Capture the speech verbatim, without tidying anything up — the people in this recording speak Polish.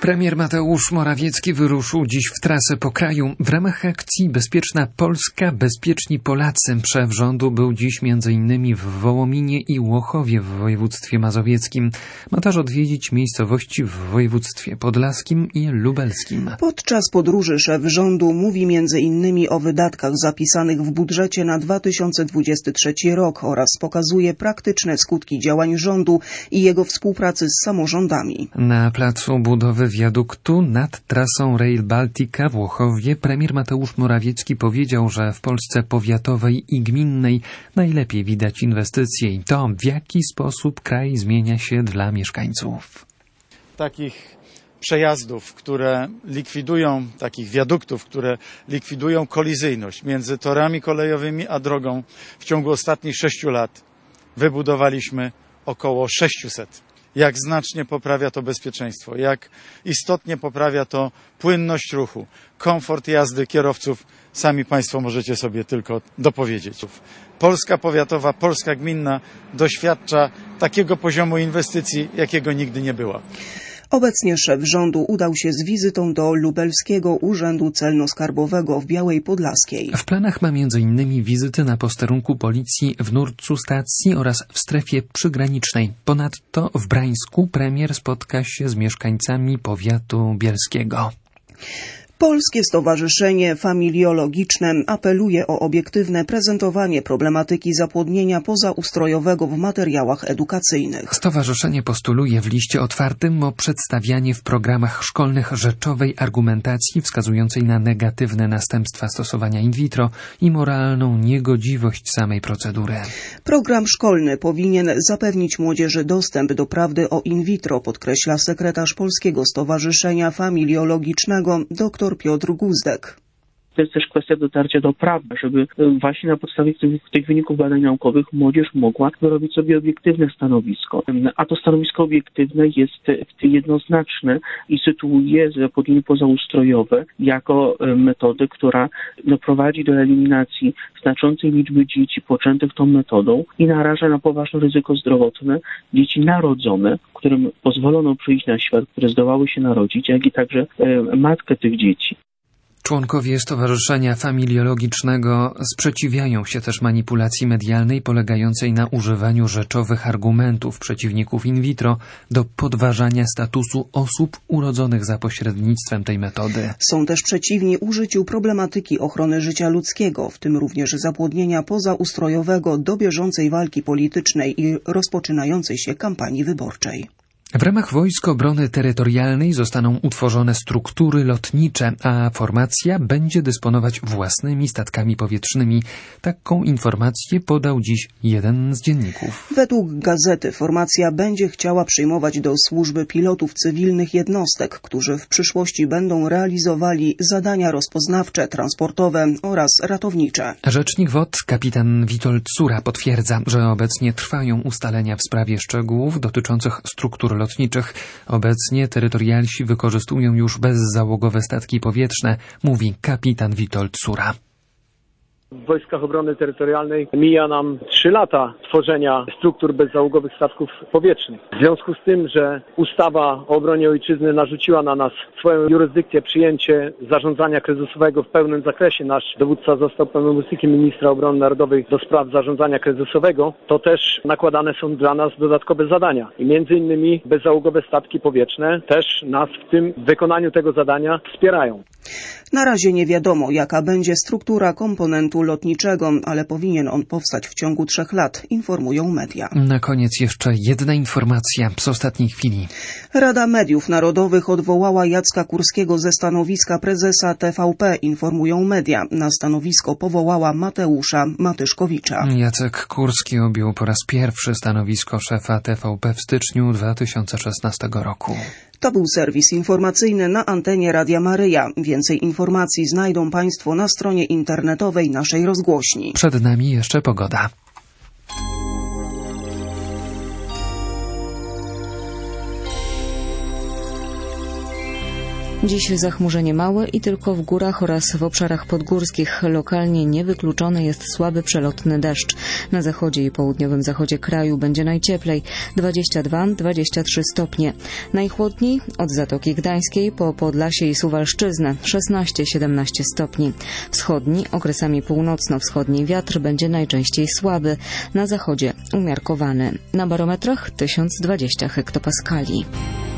Premier Mateusz Morawiecki wyruszył dziś w trasę po kraju. W ramach akcji Bezpieczna Polska, Bezpieczni Polacy szef rządu był dziś między innymi w Wołominie i Łochowie w województwie mazowieckim. Ma też odwiedzić miejscowości w województwie podlaskim i lubelskim. Podczas podróży szef rządu mówi między innymi o wydatkach zapisanych w budżecie na dwa tysiące dwudziesty trzeci rok oraz pokazuje praktyczne skutki działań rządu i jego współpracy z samorządami. Na placu budowy wiaduktu nad trasą Rail Baltica w Łochowie premier Mateusz Morawiecki powiedział, że w Polsce powiatowej i gminnej najlepiej widać inwestycje i to, w jaki sposób kraj zmienia się dla mieszkańców. Takich przejazdów, które likwidują, takich wiaduktów, które likwidują kolizyjność między torami kolejowymi a drogą, w ciągu ostatnich sześciu lat wybudowaliśmy około sześciuset. Jak znacznie poprawia to bezpieczeństwo, jak istotnie poprawia to płynność ruchu, komfort jazdy kierowców, sami Państwo możecie sobie tylko dopowiedzieć. Polska powiatowa, Polska gminna doświadcza takiego poziomu inwestycji, jakiego nigdy nie była. Obecnie szef rządu udał się z wizytą do Lubelskiego Urzędu Celno-Skarbowego w Białej Podlaskiej. W planach ma między innymi wizyty na posterunku policji w Nurcu stacji oraz w strefie przygranicznej. Ponadto w Brańsku premier spotka się z mieszkańcami powiatu bielskiego. Polskie Stowarzyszenie Familiologiczne apeluje o obiektywne prezentowanie problematyki zapłodnienia pozaustrojowego w materiałach edukacyjnych. Stowarzyszenie postuluje w liście otwartym o przedstawianie w programach szkolnych rzeczowej argumentacji wskazującej na negatywne następstwa stosowania in vitro i moralną niegodziwość samej procedury. Program szkolny powinien zapewnić młodzieży dostęp do prawdy o in vitro, podkreśla sekretarz Polskiego Stowarzyszenia Familiologicznego dr Piotr Guzdek. To jest też kwestia dotarcia do prawdy, żeby właśnie na podstawie tych, tych wyników badań naukowych młodzież mogła wyrobić sobie obiektywne stanowisko. A to stanowisko obiektywne jest jednoznaczne i sytuuje zapłodnienie pozaustrojowe jako metodę, która no, prowadzi do eliminacji znaczącej liczby dzieci poczętych tą metodą i naraża na poważne ryzyko zdrowotne dzieci narodzone, którym pozwolono przyjść na świat, które zdołały się narodzić, jak i także e, matkę tych dzieci. Członkowie Stowarzyszenia Familiologicznego sprzeciwiają się też manipulacji medialnej polegającej na używaniu rzeczowych argumentów przeciwników in vitro do podważania statusu osób urodzonych za pośrednictwem tej metody. Są też przeciwni użyciu problematyki ochrony życia ludzkiego, w tym również zapłodnienia pozaustrojowego do bieżącej walki politycznej i rozpoczynającej się kampanii wyborczej. W ramach Wojsk Obrony Terytorialnej zostaną utworzone struktury lotnicze, a formacja będzie dysponować własnymi statkami powietrznymi. Taką informację podał dziś jeden z dzienników. Według gazety formacja będzie chciała przyjmować do służby pilotów cywilnych jednostek, którzy w przyszłości będą realizowali zadania rozpoznawcze, transportowe oraz ratownicze. Rzecznik W O T kapitan Witold Sura potwierdza, że obecnie trwają ustalenia w sprawie szczegółów dotyczących struktur lotniczych. lotniczych. Obecnie terytorialsi wykorzystują już bezzałogowe statki powietrzne, mówi kapitan Witold Sura. W Wojskach Obrony Terytorialnej mija nam trzy lata tworzenia struktur bezzałogowych statków powietrznych. W związku z tym, że ustawa o obronie ojczyzny narzuciła na nas swoją jurysdykcję, przyjęcie zarządzania kryzysowego w pełnym zakresie, nasz dowódca został pełnomocnikiem ministra obrony narodowej do spraw zarządzania kryzysowego, to też nakładane są dla nas dodatkowe zadania. I między innymi bezzałogowe statki powietrzne też nas w tym wykonaniu tego zadania wspierają. Na razie nie wiadomo, jaka będzie struktura komponentu lotniczego, ale powinien on powstać w ciągu trzech lat, informują media. Na koniec jeszcze jedna informacja z ostatniej chwili. Rada Mediów Narodowych odwołała Jacka Kurskiego ze stanowiska prezesa T V P, informują media. Na stanowisko powołała Mateusza Matyszkowicza. Jacek Kurski objął po raz pierwszy stanowisko szefa T V P w styczniu dwa tysiące szesnastego roku. To był serwis informacyjny na antenie Radia Maryja. Więcej informacji znajdą Państwo na stronie internetowej naszej rozgłośni. Przed nami jeszcze pogoda. Dziś zachmurzenie małe i tylko w górach oraz w obszarach podgórskich. Lokalnie niewykluczony jest słaby przelotny deszcz. Na zachodzie i południowym zachodzie kraju będzie najcieplej dwadzieścia dwa do dwudziestu trzech stopni. Najchłodniej od Zatoki Gdańskiej po Podlasie i Suwalszczyznę szesnaście do siedemnastu stopni. Wschodni, okresami północno-wschodni wiatr będzie najczęściej słaby. Na zachodzie umiarkowany. Na barometrach tysiąc dwadzieścia hektopaskali.